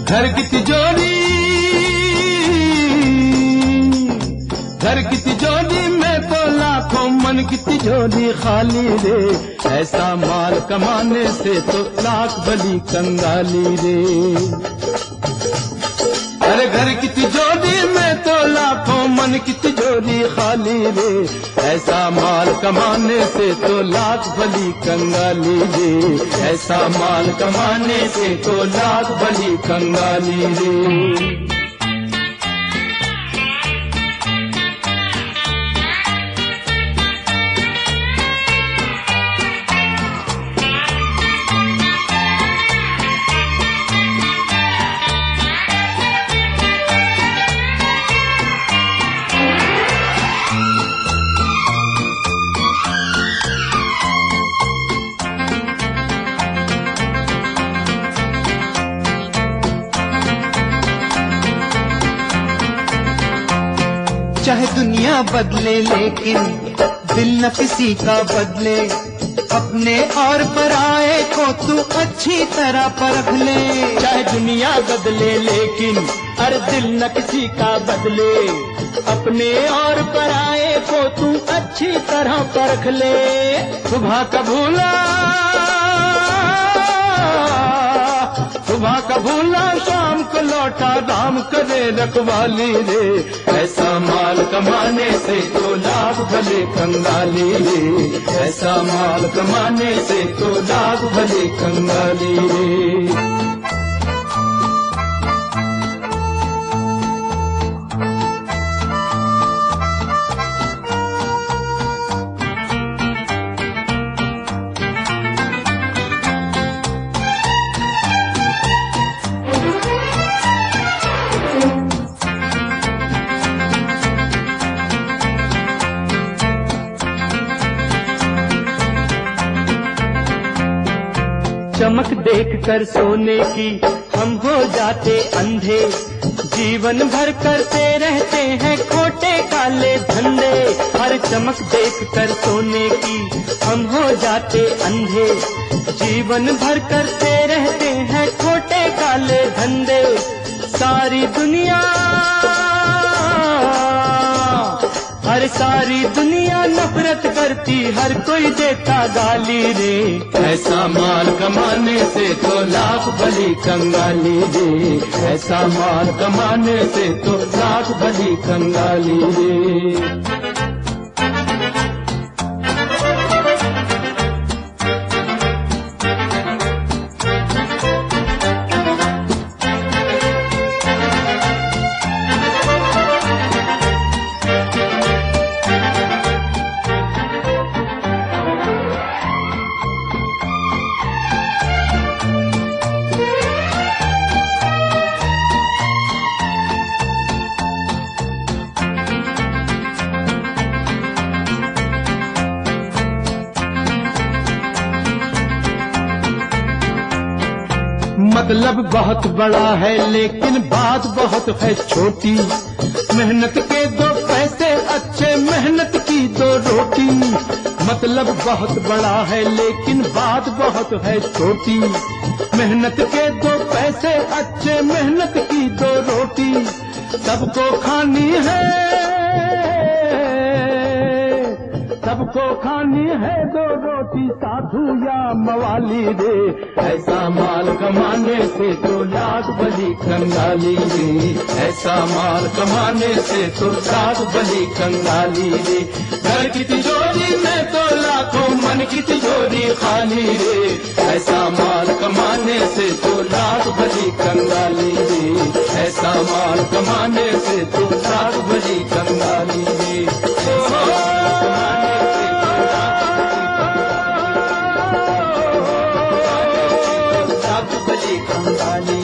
घर की तिजोरी, घर की तिजोरी में तो लाखों, मन की तिजोरी खाली रे। ऐसा माल कमाने से तो लाख भली कंगाली रे। अरे घर की तिजोरी में तो लाखों, मन की तिजोरी खाली रे। ऐसा माल कमाने से तो लाख भली कंगाली रे। ऐसा माल कमाने से तो लाख भली कंगाली रे। चाहे दुनिया बदले लेकिन दिल न किसी का बदले। अपने और पराए को तू अच्छी तरह परख ले। चाहे दुनिया बदले लेकिन अरे दिल न किसी का बदले। अपने और पराए को तू अच्छी तरह परख ले। सुबह का भूला, सुबह का भूला शाम को लौटा, राम करे रखवाली रे। ऐसा माल कमाने से तो लाख भले कंगाली रे। ऐसा माल कमाने से तो लाख भले कंगाली रे। चमक देख कर सोने की हम हो जाते अंधे। जीवन भर करते रहते हैं खोटे काले धंधे। हर चमक देख कर सोने की हम हो जाते अंधे। जीवन भर करते रहते हैं खोटे काले धंधे। सारी दुनिया, हर सारी दुनिया नफरत करती, हर कोई देता गाली रे। ऐसा माल कमाने से तो लाख भली कंगाली रे। ऐसा माल कमाने से तो लाख भली कंगाली रे। मतलब बहुत बड़ा है लेकिन बात बहुत है छोटी। मेहनत के दो पैसे अच्छे, मेहनत की दो रोटी। मतलब बहुत बड़ा है लेकिन बात बहुत है छोटी। मेहनत के दो पैसे अच्छे, मेहनत की दो रोटी। सबको खानी है, सबको खानी है दो रोटी, साधु या मवाली रे। ऐसा माल कमाने से तो लाख भली कंगाली रे। ऐसा माल कमाने से तो लाख भली कंगाली रे। घर की तिजोरी में तो लाखों, मन की तिजोरी खाली रे। ऐसा माल कमाने से तो लाख भली कंगाली रे। ऐसा माल कमाने से तो लाख भली कंगाली रे। कंगाली